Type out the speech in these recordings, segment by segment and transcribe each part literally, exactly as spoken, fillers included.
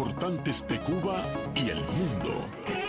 importantes de Cuba y el mundo.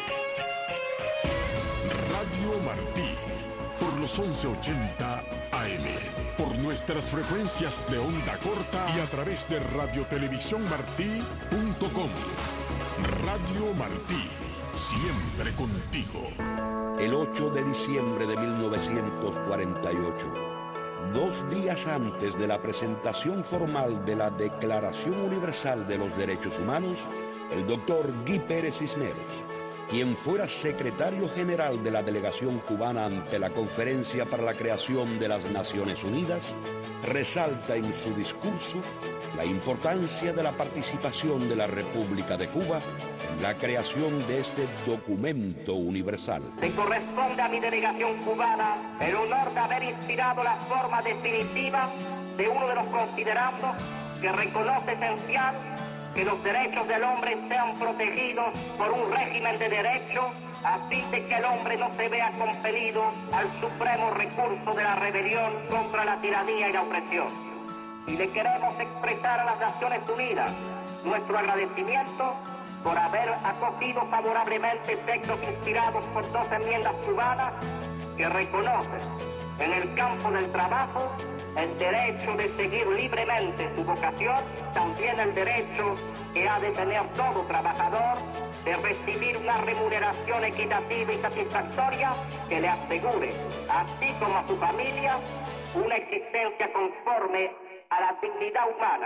Radio Martí, por los once ochenta A M, por nuestras frecuencias de onda corta y a través de radiotelevisiónmartí punto com. Radio Martí, siempre contigo. El ocho de diciembre de mil novecientos cuarenta y ocho, dos días antes de la presentación formal de la Declaración Universal de los Derechos Humanos, el doctor Guy Pérez Cisneros, quien fuera secretario general de la delegación cubana ante la Conferencia para la Creación de las Naciones Unidas, resalta en su discurso la importancia de la participación de la República de Cuba en la creación de este documento universal. Me corresponde a mi delegación cubana el honor de haber inspirado la forma definitiva de uno de los considerandos que reconoce esencial que los derechos del hombre sean protegidos por un régimen de derecho, a fin de que el hombre no se vea compelido al supremo recurso de la rebelión contra la tiranía y la opresión. Y le queremos expresar a las Naciones Unidas nuestro agradecimiento por haber acogido favorablemente textos inspirados por dos enmiendas cubanas que reconocen en el campo del trabajo el derecho de seguir libremente su vocación, también el derecho que ha de tener todo trabajador de recibir una remuneración equitativa y satisfactoria que le asegure, así como a su familia, una existencia conforme a la dignidad humana.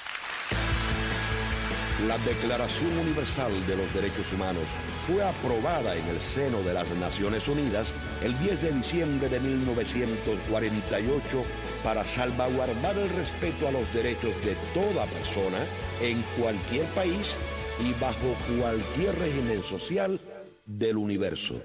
La Declaración Universal de los Derechos Humanos fue aprobada en el seno de las Naciones Unidas el diez de diciembre de mil novecientos cuarenta y ocho para salvaguardar el respeto a los derechos de toda persona en cualquier país y bajo cualquier régimen social del universo.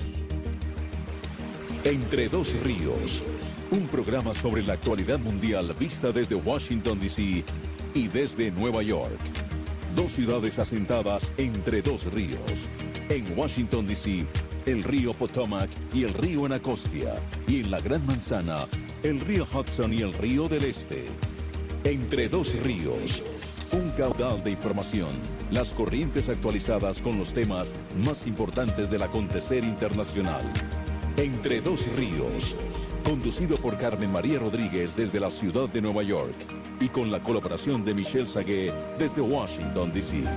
Entre dos ríos, un programa sobre la actualidad mundial vista desde Washington, D C y desde Nueva York. Dos ciudades asentadas entre dos ríos. En Washington, D C, el río Potomac y el río Anacostia. Y en la Gran Manzana, el río Hudson y el río del Este. Entre dos ríos, un caudal de información. Las corrientes actualizadas con los temas más importantes del acontecer internacional. Entre dos ríos, conducido por Carmen María Rodríguez desde la ciudad de Nueva York y con la colaboración de Michelle Sagué desde Washington, D C.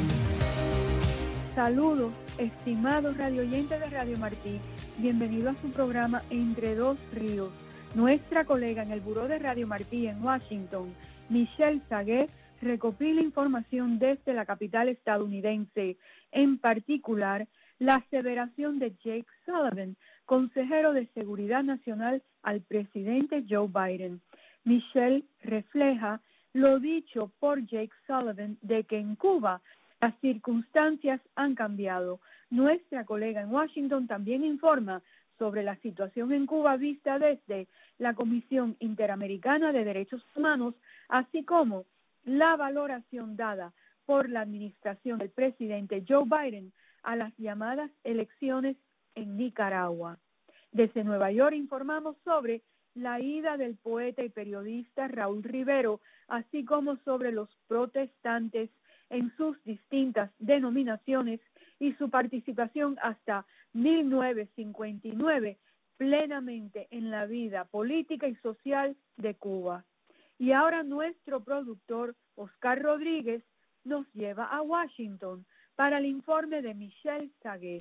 Saludos, estimados radioyentes de Radio Martí. Bienvenido a su programa Entre dos ríos. Nuestra colega en el Buró de Radio Martí en Washington, Michelle Sagué, recopila información desde la capital estadounidense, en particular la aseveración de Jake Sullivan, consejero de Seguridad Nacional al presidente Joe Biden. Michelle refleja lo dicho por Jake Sullivan de que en Cuba las circunstancias han cambiado. Nuestra colega en Washington también informa sobre la situación en Cuba vista desde la Comisión Interamericana de Derechos Humanos, así como la valoración dada por la administración del presidente Joe Biden a las llamadas elecciones en Nicaragua. Desde Nueva York informamos sobre la ida del poeta y periodista Raúl Rivero, así como sobre los protestantes en sus distintas denominaciones y su participación hasta mil novecientos cincuenta y nueve plenamente en la vida política y social de Cuba. Y ahora nuestro productor, Oscar Rodríguez, nos lleva a Washington para el informe de Michelle Sagué.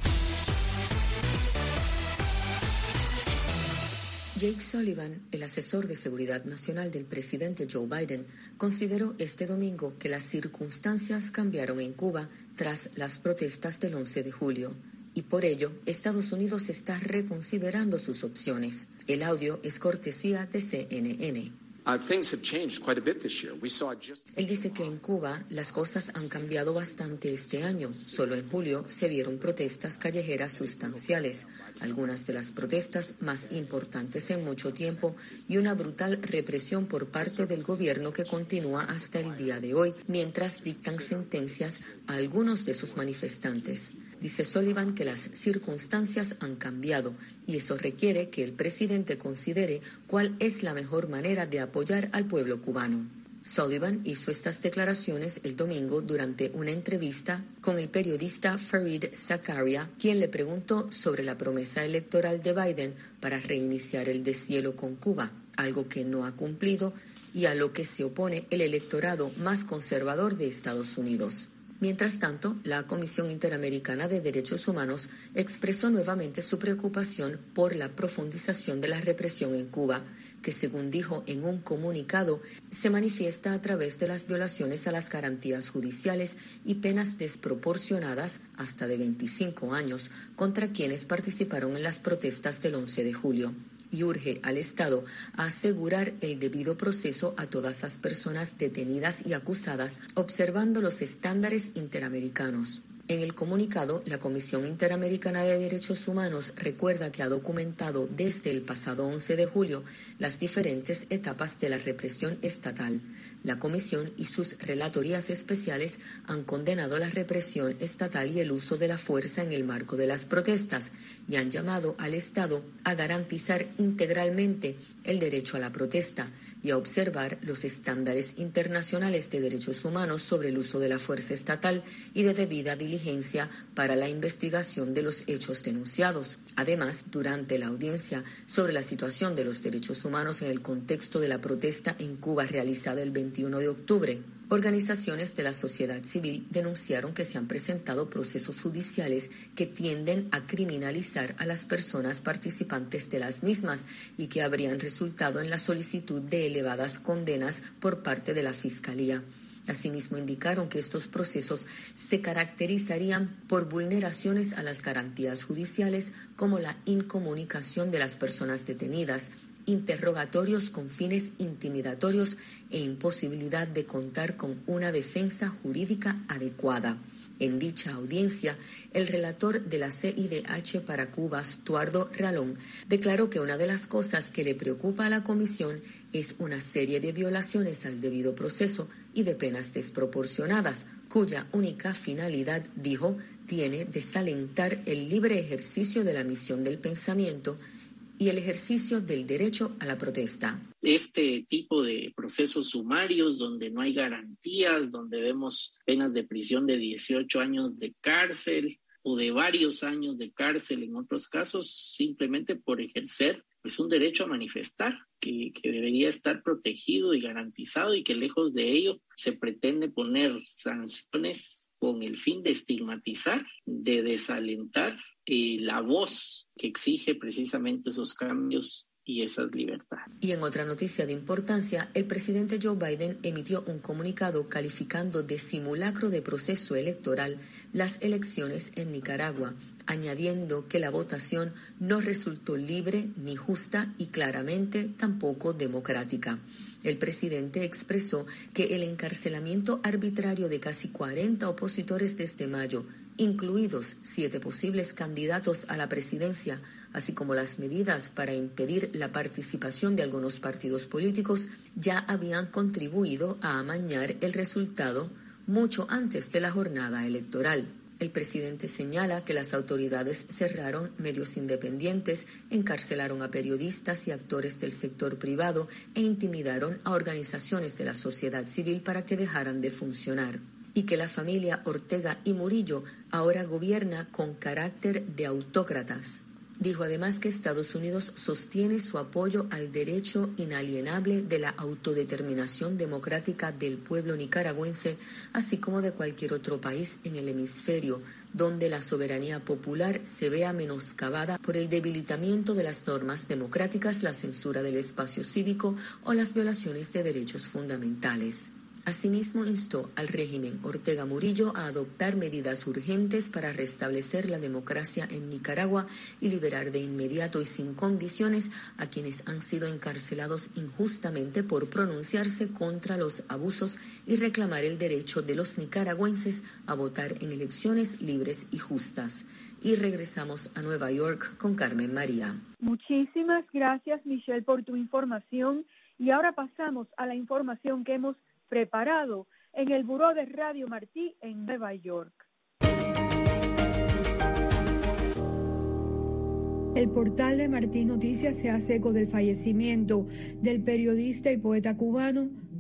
Jake Sullivan, el asesor de seguridad nacional del presidente Joe Biden, consideró este domingo que las circunstancias cambiaron en Cuba tras las protestas del once de julio. Y por ello, Estados Unidos está reconsiderando sus opciones. El audio es cortesía de C N N. Uh, things have changed quite a bit this year. We saw just... Él dice que en Cuba las cosas han cambiado bastante este año. Solo en julio se vieron protestas callejeras sustanciales, algunas de las protestas más importantes en mucho tiempo, y una brutal represión por parte del gobierno que continúa hasta el día de hoy, mientras dictan sentencias a algunos de sus manifestantes. Dice Sullivan que las circunstancias han cambiado y eso requiere que el presidente considere cuál es la mejor manera de apoyar al pueblo cubano. Sullivan hizo estas declaraciones el domingo durante una entrevista con el periodista Fareed Zakaria, quien le preguntó sobre la promesa electoral de Biden para reiniciar el deshielo con Cuba, algo que no ha cumplido y a lo que se opone el electorado más conservador de Estados Unidos. Mientras tanto, la Comisión Interamericana de Derechos Humanos expresó nuevamente su preocupación por la profundización de la represión en Cuba, que según dijo en un comunicado, se manifiesta a través de las violaciones a las garantías judiciales y penas desproporcionadas hasta de veinticinco años contra quienes participaron en las protestas del once de julio. Y urge al Estado a asegurar el debido proceso a todas las personas detenidas y acusadas, observando los estándares interamericanos. En el comunicado, la Comisión Interamericana de Derechos Humanos recuerda que ha documentado desde el pasado once de julio las diferentes etapas de la represión estatal. La Comisión y sus relatorías especiales han condenado la represión estatal y el uso de la fuerza en el marco de las protestas y han llamado al Estado a garantizar integralmente el derecho a la protesta y a observar los estándares internacionales de derechos humanos sobre el uso de la fuerza estatal y de debida diligencia para la investigación de los hechos denunciados. Además, durante la audiencia sobre la situación de los derechos humanos en el contexto de la protesta en Cuba realizada el veintiuno de octubre, organizaciones de la sociedad civil denunciaron que se han presentado procesos judiciales que tienden a criminalizar a las personas participantes de las mismas y que habrían resultado en la solicitud de elevadas condenas por parte de la Fiscalía. Asimismo, indicaron que estos procesos se caracterizarían por vulneraciones a las garantías judiciales como la incomunicación de las personas detenidas, interrogatorios con fines intimidatorios e imposibilidad de contar con una defensa jurídica adecuada. En dicha audiencia, el relator de la C I D H para Cuba, Stuardo Ralón, declaró que una de las cosas que le preocupa a la comisión es una serie de violaciones al debido proceso y de penas desproporcionadas, cuya única finalidad, dijo, tiene desalentar el libre ejercicio de la misión del pensamiento y el ejercicio del derecho a la protesta. Este tipo de procesos sumarios donde no hay garantías, donde vemos penas de prisión de dieciocho años de cárcel o de varios años de cárcel en otros casos, simplemente por ejercer pues, un derecho a manifestar que, que debería estar protegido y garantizado y que lejos de ello se pretende poner sanciones con el fin de estigmatizar, de desalentar eh, la voz que exige precisamente esos cambios y esas libertades. Y en otra noticia de importancia, el presidente Joe Biden emitió un comunicado calificando de simulacro de proceso electoral las elecciones en Nicaragua, añadiendo que la votación no resultó libre ni justa y claramente tampoco democrática. El presidente expresó que el encarcelamiento arbitrario de casi cuarenta opositores desde mayo, incluidos siete posibles candidatos a la presidencia, así como las medidas para impedir la participación de algunos partidos políticos, ya habían contribuido a amañar el resultado mucho antes de la jornada electoral. El presidente señala que las autoridades cerraron medios independientes, encarcelaron a periodistas y actores del sector privado e intimidaron a organizaciones de la sociedad civil para que dejaran de funcionar. Y que la familia Ortega y Murillo ahora gobierna con carácter de autócratas. Dijo además que Estados Unidos sostiene su apoyo al derecho inalienable de la autodeterminación democrática del pueblo nicaragüense, así como de cualquier otro país en el hemisferio, donde la soberanía popular se vea menoscabada por el debilitamiento de las normas democráticas, la censura del espacio cívico o las violaciones de derechos fundamentales. Asimismo, instó al régimen Ortega Murillo a adoptar medidas urgentes para restablecer la democracia en Nicaragua y liberar de inmediato y sin condiciones a quienes han sido encarcelados injustamente por pronunciarse contra los abusos y reclamar el derecho de los nicaragüenses a votar en elecciones libres y justas. Y regresamos a Nueva York con Carmen María. Muchísimas gracias, Michelle, por tu información. Y ahora pasamos a la información que hemos preparado en el Buró de Radio Martí en Nueva York. El portal de Martí Noticias se hace eco del fallecimiento del periodista y poeta cubano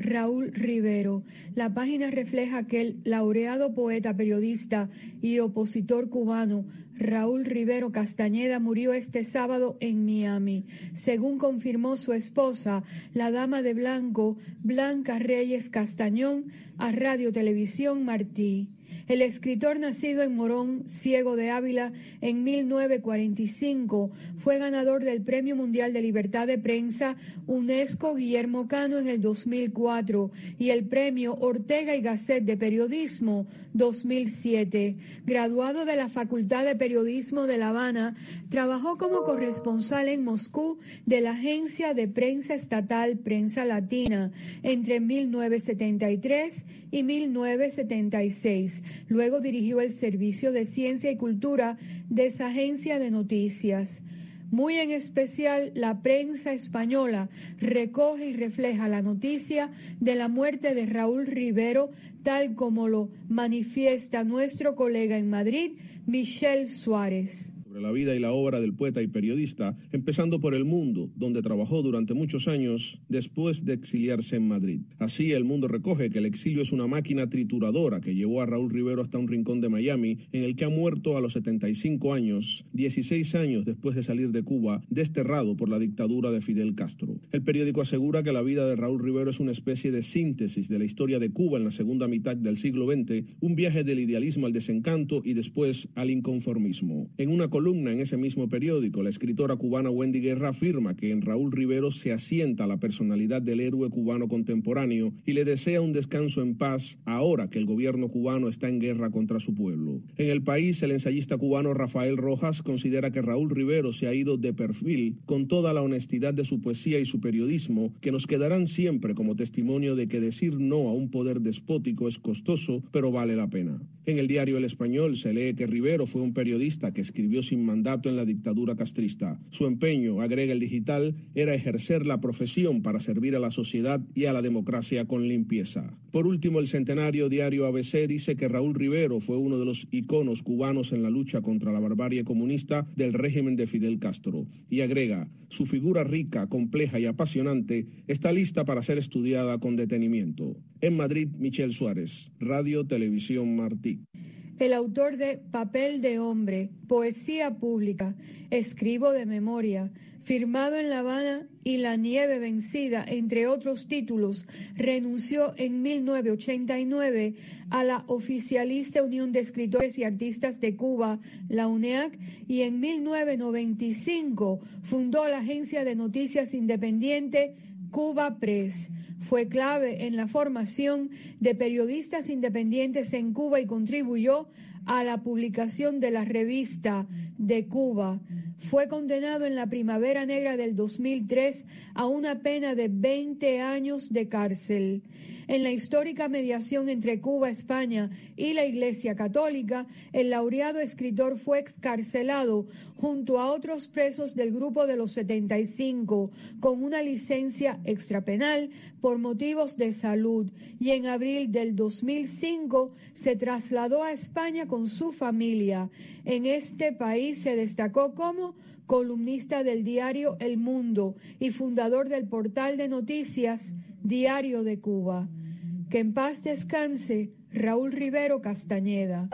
Raúl Rivero. La página refleja que el laureado poeta, periodista y opositor cubano Raúl Rivero Castañeda murió este sábado en Miami, según confirmó su esposa, la dama de blanco Blanca Reyes Castañón, a Radio Televisión Martí. El escritor, nacido en Morón, Ciego de Ávila, en mil novecientos cuarenta y cinco, fue ganador del Premio Mundial de Libertad de Prensa UNESCO Guillermo Cano en el dos mil cuatro y el Premio Ortega y Gasset de Periodismo dos mil siete. Graduado de la Facultad de Periodismo de La Habana, trabajó como corresponsal en Moscú de la agencia de prensa estatal Prensa Latina entre mil novecientos setenta y tres y mil novecientos setenta y seis. Luego dirigió el Servicio de Ciencia y Cultura de esa agencia de noticias. Muy en especial, la prensa española recoge y refleja la noticia de la muerte de Raúl Rivero, tal como lo manifiesta nuestro colega en Madrid, Michel Suárez. Sobre la vida y la obra del poeta y periodista, empezando por El Mundo, donde trabajó durante muchos años después de exiliarse en Madrid. Así, El Mundo recoge que el exilio es una máquina trituradora que llevó a Raúl Rivero hasta un rincón de Miami, en el que ha muerto a los setenta y cinco años, dieciséis años después de salir de Cuba, desterrado por la dictadura de Fidel Castro. El periódico asegura que la vida de Raúl Rivero es una especie de síntesis de la historia de Cuba en la segunda mitad del siglo veinte, un viaje del idealismo al desencanto y después al inconformismo. En una columna en ese mismo periódico, la escritora cubana Wendy Guerra afirma que en Raúl Rivero se asienta la personalidad del héroe cubano contemporáneo y le desea un descanso en paz ahora que el gobierno cubano está en guerra contra su pueblo. En El País, el ensayista cubano Rafael Rojas considera que Raúl Rivero se ha ido de perfil con toda la honestidad de su poesía y su periodismo, que nos quedarán siempre como testimonio de que decir no a un poder despótico es costoso, pero vale la pena. En el diario El Español se lee que Rivero fue un periodista que escribió sin mandato en la dictadura castrista. Su empeño, agrega El Digital, era ejercer la profesión para servir a la sociedad y a la democracia con limpieza. Por último, el centenario diario A B C dice que Raúl Rivero fue uno de los iconos cubanos en la lucha contra la barbarie comunista del régimen de Fidel Castro. Y agrega, su figura rica, compleja y apasionante está lista para ser estudiada con detenimiento. En Madrid, Michel Suárez, Radio Televisión Martí. El autor de Papel de Hombre, Poesía Pública, Escribo de Memoria, firmado en La Habana y La Nieve Vencida, entre otros títulos, renunció en mil novecientos ochenta y nueve a la oficialista Unión de Escritores y Artistas de Cuba, la U N E A C, y en mil novecientos noventa y cinco fundó la agencia de noticias independiente Cuba Press. Fue clave en la formación de periodistas independientes en Cuba y contribuyó a la publicación de la revista de Cuba. Fue condenado en la Primavera Negra del dos mil tres a una pena de veinte años de cárcel. En la histórica mediación entre Cuba, España y la Iglesia Católica, el laureado escritor fue excarcelado junto a otros presos del Grupo de los setenta y cinco con una licencia extrapenal por motivos de salud, y en abril del dos mil cinco se trasladó a España con su familia. En este país se destacó como columnista del diario El Mundo y fundador del portal de noticias Diario de Cuba. Que en paz descanse Raúl Rivero Castañeda.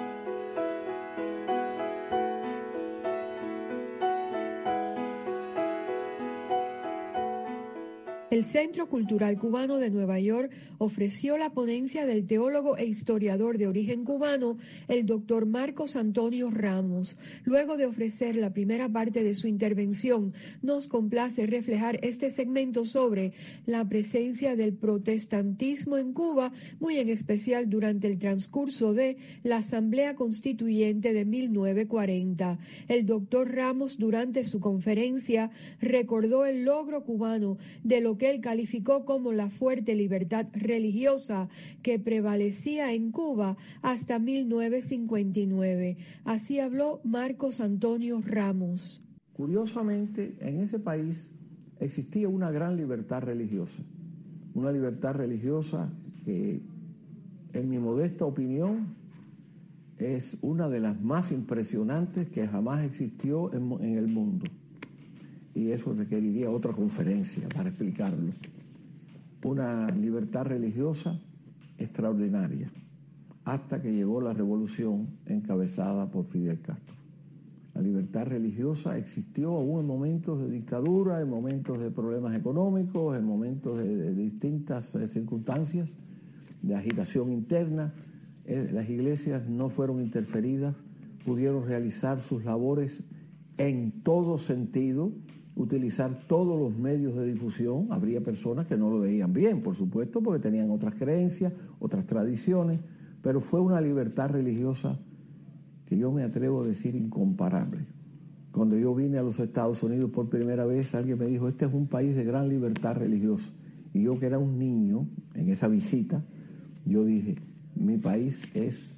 El Centro Cultural Cubano de Nueva York ofreció la ponencia del teólogo e historiador de origen cubano, el doctor Marcos Antonio Ramos. Luego de ofrecer la primera parte de su intervención, nos complace reflejar este segmento sobre la presencia del protestantismo en Cuba, muy en especial durante el transcurso de la Asamblea Constituyente de mil novecientos cuarenta. El doctor Ramos, durante su conferencia, recordó el logro cubano de lo que él calificó como la fuerte libertad religiosa que prevalecía en Cuba hasta mil novecientos cincuenta y nueve. Así habló Marcos Antonio Ramos. Curiosamente, en ese país existía una gran libertad religiosa, una libertad religiosa que, en mi modesta opinión, es una de las más impresionantes que jamás existió en, en el mundo. Y eso requeriría otra conferencia para explicarlo. una libertad religiosa extraordinaria, hasta que llegó la revolución encabezada por Fidel Castro. La libertad religiosa existió aún en momentos de dictadura, en momentos de problemas económicos, en momentos de, de distintas eh, circunstancias de agitación interna. Eh, las iglesias no fueron interferidas, pudieron realizar sus labores en todo sentido, utilizar todos los medios de difusión. Habría personas que no lo veían bien, por supuesto, porque tenían otras creencias, otras tradiciones, pero fue una libertad religiosa que yo me atrevo a decir incomparable. Cuando yo vine a los Estados Unidos por primera vez, alguien me dijo, este es un país de gran libertad religiosa. Y yo, que era un niño en esa visita, yo dije, mi país es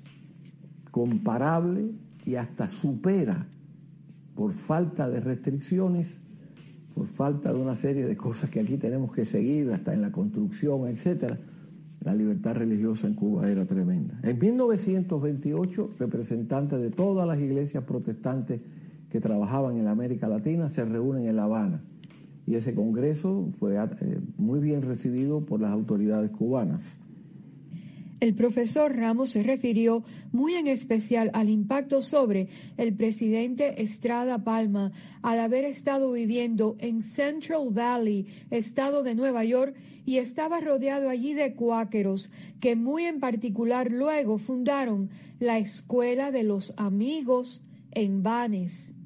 comparable y hasta supera, por falta de restricciones, por falta de una serie de cosas que aquí tenemos que seguir, hasta en la construcción, etcétera. La libertad religiosa en Cuba era tremenda. En mil novecientos veintiocho, representantes de todas las iglesias protestantes que trabajaban en la América Latina se reúnen en La Habana. Y ese congreso fue eh, muy bien recibido por las autoridades cubanas. El profesor Ramos se refirió muy en especial al impacto sobre el presidente Estrada Palma al haber estado viviendo en Central Valley, estado de Nueva York, y estaba rodeado allí de cuáqueros que muy en particular luego fundaron la Escuela de los Amigos en Banes.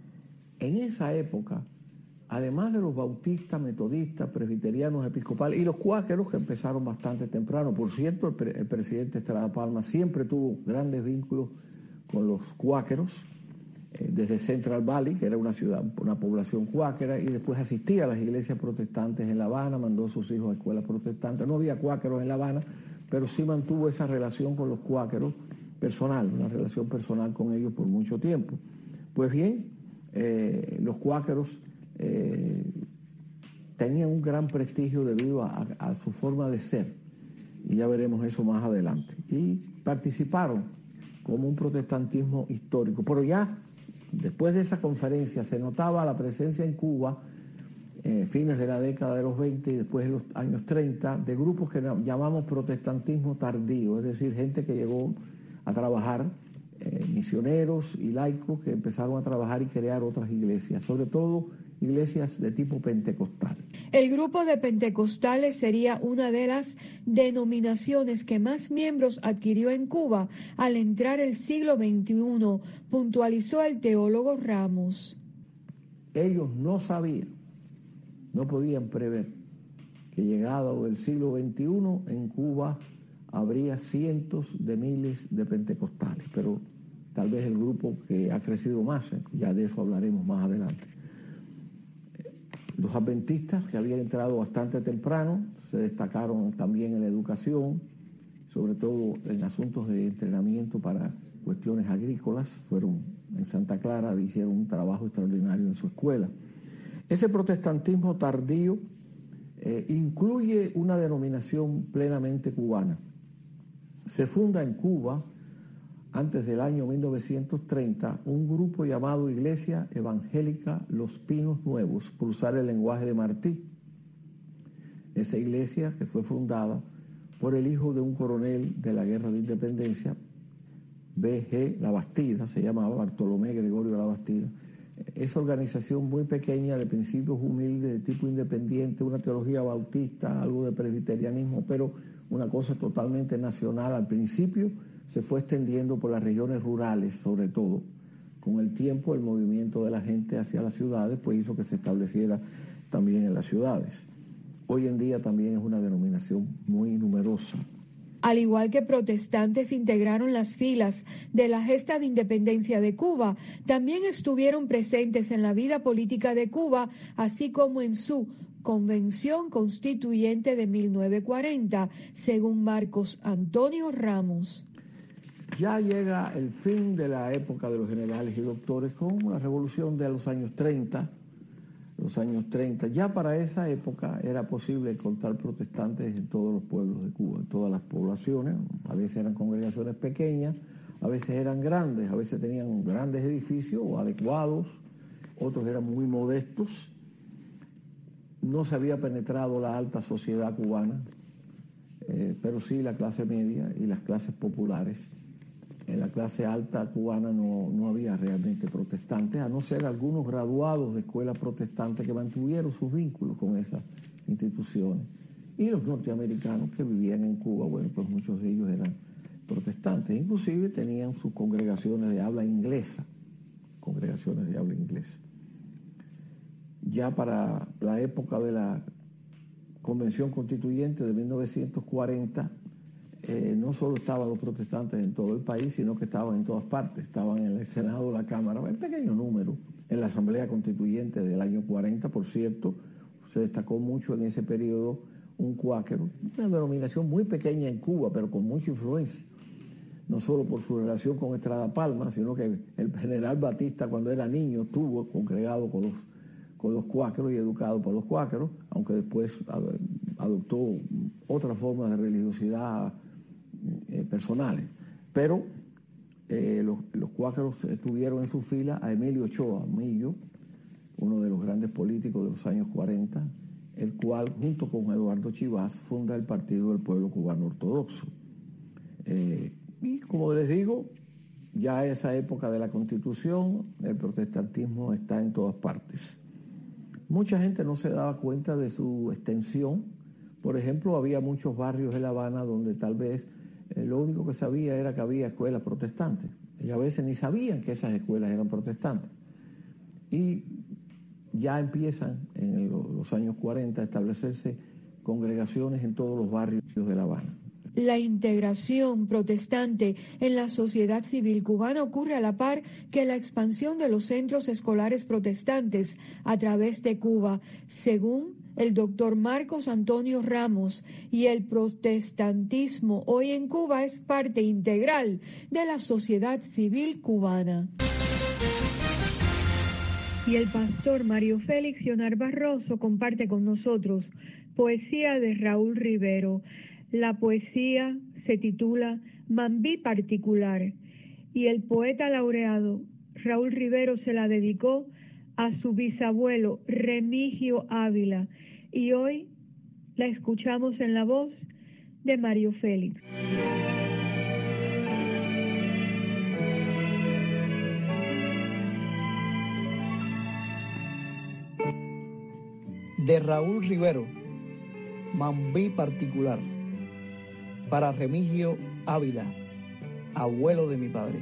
En esa época, además de los bautistas, metodistas, presbiterianos, episcopales y los cuáqueros, que empezaron bastante temprano. Por cierto, el, pre el presidente Estrada Palma siempre tuvo grandes vínculos con los cuáqueros, eh, desde Central Valley, que era una ciudad, una población cuáquera, y después asistía a las iglesias protestantes en La Habana, mandó a sus hijos a escuelas protestantes. No había cuáqueros en La Habana, pero sí mantuvo esa relación con los cuáqueros personal, una relación personal con ellos por mucho tiempo. Pues bien, eh, los cuáqueros Eh, tenían un gran prestigio debido a, a, a su forma de ser, y ya veremos eso más adelante, y participaron como un protestantismo histórico. Pero ya después de esa conferencia se notaba la presencia en Cuba, eh, fines de la década de los veinte y después de los años treinta, de grupos que llamamos protestantismo tardío, es decir, gente que llegó a trabajar, eh, misioneros y laicos que empezaron a trabajar y crear otras iglesias, sobre todo iglesias de tipo pentecostal. El grupo de pentecostales sería una de las denominaciones que más miembros adquirió en Cuba al entrar el siglo veintiuno, puntualizó el teólogo Ramos. Ellos no sabían, no podían prever que llegado el siglo veintiuno en Cuba habría cientos de miles de pentecostales, pero tal vez el grupo que ha crecido más, ya de eso hablaremos más adelante. Los adventistas, que habían entrado bastante temprano, se destacaron también en la educación, sobre todo en asuntos de entrenamiento para cuestiones agrícolas. Fueron en Santa Clara, hicieron un trabajo extraordinario en su escuela. Ese protestantismo tardío eh, incluye una denominación plenamente cubana. Se funda en Cuba, antes del año mil novecientos treinta, un grupo llamado Iglesia Evangélica Los Pinos Nuevos, por usar el lenguaje de Martí. Esa iglesia, que fue fundada por el hijo de un coronel de la Guerra de Independencia, B G Labastida, se llamaba Bartolomé Gregorio Labastida. Esa organización muy pequeña, de principios humildes, de tipo independiente, una teología bautista, algo de presbiterianismo, pero una cosa totalmente nacional al principio, se fue extendiendo por las regiones rurales, sobre todo. Con el tiempo, el movimiento de la gente hacia las ciudades pues hizo que se estableciera también en las ciudades. Hoy en día también es una denominación muy numerosa. Al igual que protestantes integraron las filas de la gesta de independencia de Cuba, también estuvieron presentes en la vida política de Cuba, así como en su Convención Constituyente de mil novecientos cuarenta, según Marcos Antonio Ramos. Ya llega el fin de la época de los generales y doctores con la revolución de los años treinta. Los años treinta, ya para esa época era posible encontrar protestantes en todos los pueblos de Cuba, en todas las poblaciones. A veces eran congregaciones pequeñas, a veces eran grandes, a veces tenían grandes edificios o adecuados, otros eran muy modestos. no se había penetrado la alta sociedad cubana, eh, pero sí la clase media y las clases populares. En la clase alta cubana no, no había realmente protestantes, a no ser algunos graduados de escuelas protestantes que mantuvieron sus vínculos con esas instituciones. Y los norteamericanos que vivían en Cuba, bueno, pues muchos de ellos eran protestantes, inclusive tenían sus congregaciones de habla inglesa, congregaciones de habla inglesa. Ya para la época de la Convención Constituyente de mil novecientos cuarenta, eh, no solo estaban los protestantes en todo el país, sino que estaban en todas partes. Estaban en el Senado, la Cámara, en pequeño número. En la Asamblea Constituyente del año cuarenta, por cierto, se destacó mucho en ese periodo un cuáquero, una denominación muy pequeña en Cuba, pero con mucha influencia. No solo por su relación con Estrada Palma, sino que el general Batista, cuando era niño, estuvo congregado con los, con los cuáqueros y educado por los cuáqueros, aunque después adoptó otras formas de religiosidad eh, personales. Pero eh, los, los cuáqueros tuvieron en su fila a Emilio Ochoa Millo, uno de los grandes políticos de los años cuarenta, el cual, junto con Eduardo Chivas, funda el Partido del Pueblo Cubano Ortodoxo. Eh, y como les digo, ya a esa época de la Constitución, el protestantismo está en todas partes. Mucha gente no se daba cuenta de su extensión. Por ejemplo, había muchos barrios de La Habana donde tal vez eh, lo único que sabía era que había escuelas protestantes. Y a veces ni sabían que esas escuelas eran protestantes. Y ya empiezan en los años cuarenta a establecerse congregaciones en todos los barrios de La Habana. La integración protestante en la sociedad civil cubana ocurre a la par que la expansión de los centros escolares protestantes a través de Cuba, según el doctor Marcos Antonio Ramos, y el protestantismo hoy en Cuba es parte integral de la sociedad civil cubana. Y el pastor Mario Félix Ionar Barroso comparte con nosotros poesía de Raúl Rivero. La poesía se titula Mambí Particular y el poeta laureado Raúl Rivero se la dedicó a su bisabuelo Remigio Ávila y hoy la escuchamos en la voz de Mario Félix. De Raúl Rivero, Mambí Particular, para Remigio Ávila, abuelo de mi padre.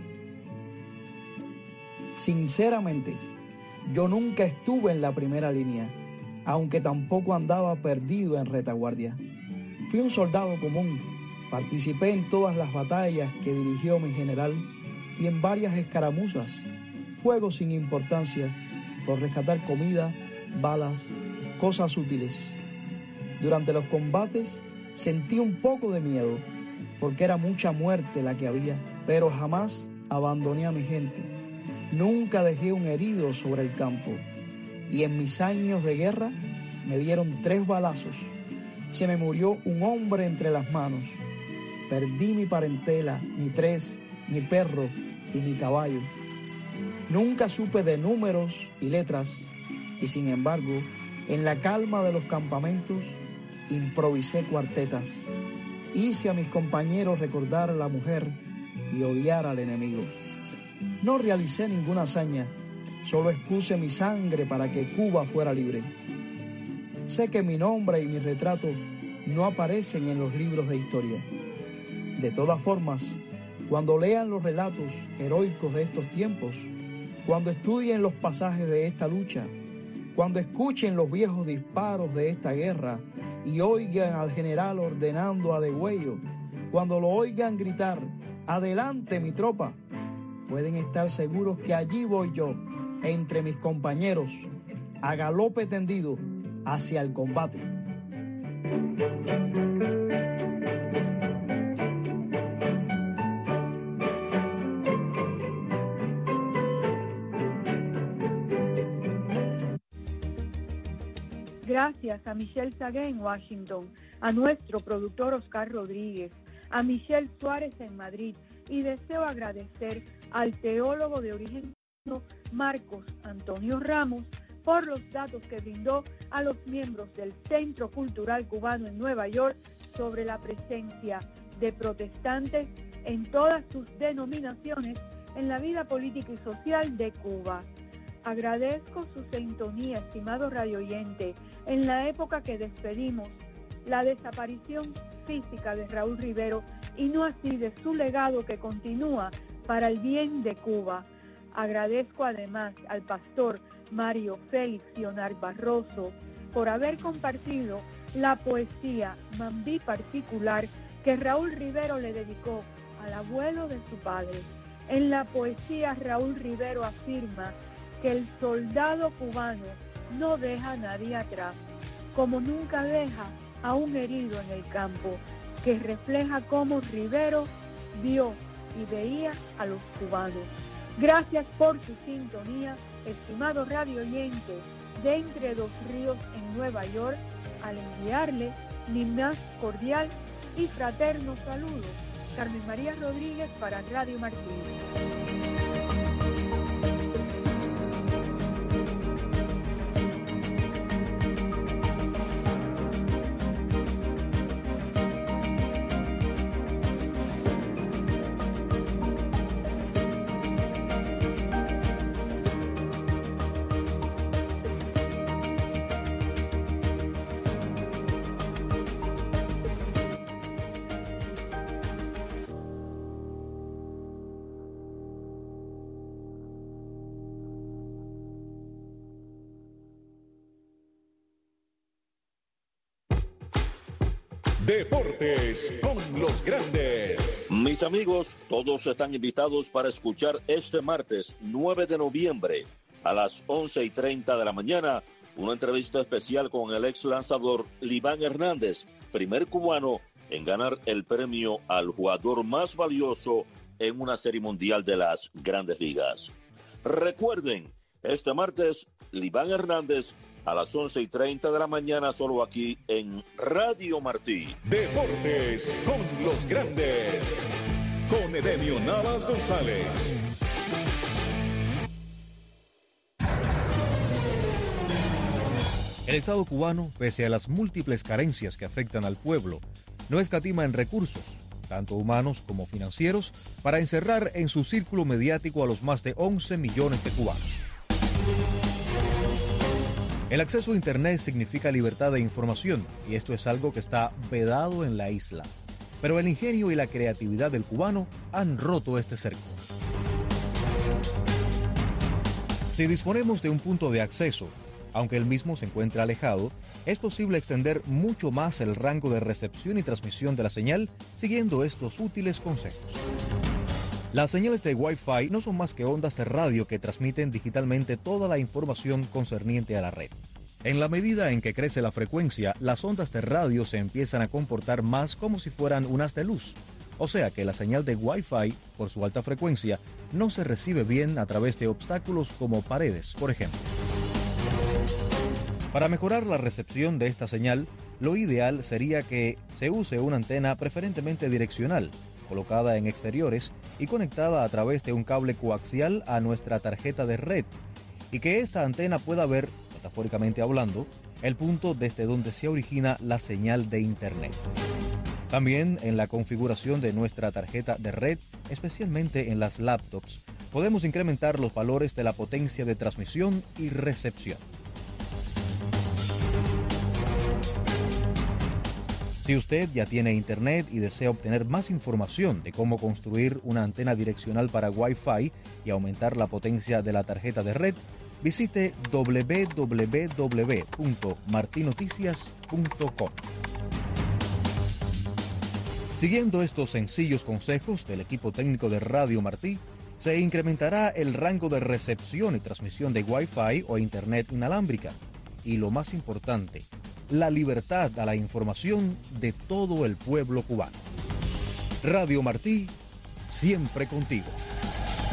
Sinceramente, yo nunca estuve en la primera línea, aunque tampoco andaba perdido en retaguardia. Fui un soldado común, participé en todas las batallas que dirigió mi general y en varias escaramuzas, fuegos sin importancia, por rescatar comida, balas, cosas útiles. Durante los combates sentí un poco de miedo, porque era mucha muerte la que había, pero jamás abandoné a mi gente. Nunca dejé un herido sobre el campo. Y en mis años de guerra me dieron tres balazos. Se me murió un hombre entre las manos. Perdí mi parentela, mi tres, mi perro y mi caballo. Nunca supe de números y letras, y sin embargo, en la calma de los campamentos, improvisé cuartetas. Hice a mis compañeros recordar a la mujer y odiar al enemigo. No realicé ninguna hazaña, solo expuse mi sangre para que Cuba fuera libre. Sé que mi nombre y mi retrato no aparecen en los libros de historia. De todas formas, cuando lean los relatos heroicos de estos tiempos, cuando estudien los pasajes de esta lucha, cuando escuchen los viejos disparos de esta guerra y oigan al general ordenando a degüello, cuando lo oigan gritar, ¡adelante mi tropa!, pueden estar seguros que allí voy yo, entre mis compañeros, a galope tendido hacia el combate. Gracias a Michelle Sagué en Washington, a nuestro productor Oscar Rodríguez, a Michelle Suárez en Madrid, y deseo agradecer al teólogo de origen Marcos Antonio Ramos por los datos que brindó a los miembros del Centro Cultural Cubano en Nueva York sobre la presencia de protestantes en todas sus denominaciones en la vida política y social de Cuba. Agradezco su sintonía, estimado radio oyente, en la época que despedimos la desaparición física de Raúl Rivero y no así de su legado que continúa para el bien de Cuba. Agradezco además al pastor Mario Félix Leonard Barroso por haber compartido la poesía Mambí particular que Raúl Rivero le dedicó al abuelo de su padre. En la poesía Raúl Rivero afirma que el soldado cubano no deja a nadie atrás, como nunca deja a un herido en el campo, que refleja cómo Rivero vio y veía a los cubanos. Gracias por su sintonía, estimado radio oyente de Entre Dos Ríos en Nueva York, al enviarle mi más cordial y fraterno saludo. Carmen María Rodríguez para Radio Martí. Deportes con los grandes. Mis amigos, todos están invitados para escuchar este martes nueve de noviembre a las once y treinta de la mañana una entrevista especial con el ex lanzador Libán Hernández, primer cubano en ganar el premio al jugador más valioso en una serie mundial de las Grandes Ligas. Recuerden, este martes Libán Hernández a las once y treinta de la mañana, solo aquí en Radio Martí. Deportes con los grandes, con Edenio Navas González. El Estado cubano, pese a las múltiples carencias que afectan al pueblo, no escatima en recursos, tanto humanos como financieros, para encerrar en su círculo mediático a los más de once millones de cubanos. El acceso a Internet significa libertad de información, y esto es algo que está vedado en la isla. Pero el ingenio y la creatividad del cubano han roto este cerco. Si disponemos de un punto de acceso, aunque el mismo se encuentre alejado, es posible extender mucho más el rango de recepción y transmisión de la señal siguiendo estos útiles consejos. Las señales de Wi-Fi no son más que ondas de radio que transmiten digitalmente toda la información concerniente a la red. En la medida en que crece la frecuencia, las ondas de radio se empiezan a comportar más como si fueran un haz de luz. O sea que la señal de Wi-Fi, por su alta frecuencia, no se recibe bien a través de obstáculos como paredes, por ejemplo. Para mejorar la recepción de esta señal, lo ideal sería que se use una antena preferentemente direccional, colocada en exteriores y conectada a través de un cable coaxial a nuestra tarjeta de red, y que esta antena pueda ver, metafóricamente hablando, el punto desde donde se origina la señal de Internet. También en la configuración de nuestra tarjeta de red, especialmente en las laptops, podemos incrementar los valores de la potencia de transmisión y recepción. Si usted ya tiene Internet y desea obtener más información de cómo construir una antena direccional para Wi-Fi y aumentar la potencia de la tarjeta de red, visite doble u doble u doble u punto marti noticias punto com. Siguiendo estos sencillos consejos del equipo técnico de Radio Martí, se incrementará el rango de recepción y transmisión de Wi-Fi o Internet inalámbrica. Y lo más importante, la libertad a la información de todo el pueblo cubano. Radio Martí, siempre contigo.